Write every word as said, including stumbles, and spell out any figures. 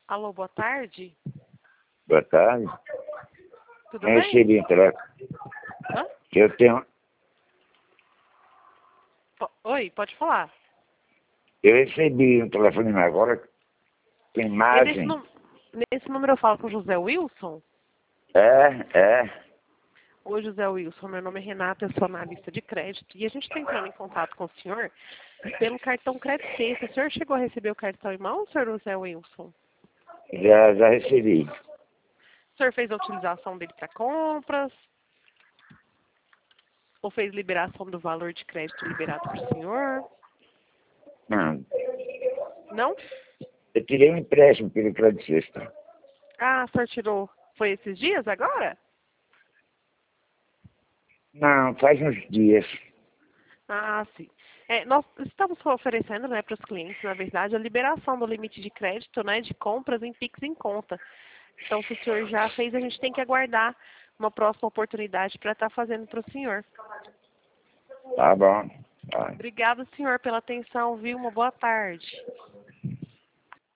Alô, boa tarde. Boa tarde. Tudo Eu bem? recebi um telefone. Hã? Eu tenho. Po- Oi, pode falar. Eu recebi um telefone agora com É nesse, imagem. nu- nesse número eu falo com o José Wilson? É, é. Oi, José Wilson, meu nome é Renata, eu sou analista de crédito e a gente está entrando em contato com o senhor pelo cartão Crédito Sexta. O senhor chegou a receber o cartão em mão, senhor José Wilson? Já, já recebi. O senhor fez a utilização dele para compras? Ou fez liberação do valor de crédito liberado para o senhor? Não. Não? Eu tirei um empréstimo pelo Crédito Sexta. Ah, o senhor tirou. Foi esses dias agora? Não, faz uns dias. Ah, sim. É, nós estamos oferecendo, né, para os clientes, na verdade, a liberação do limite de crédito, né, de compras em Pix em conta. Então, se o senhor já fez, a gente tem que aguardar uma próxima oportunidade para estar fazendo para o senhor. Tá bom. Tá. Obrigada, senhor, pela atenção, viu? Uma boa tarde.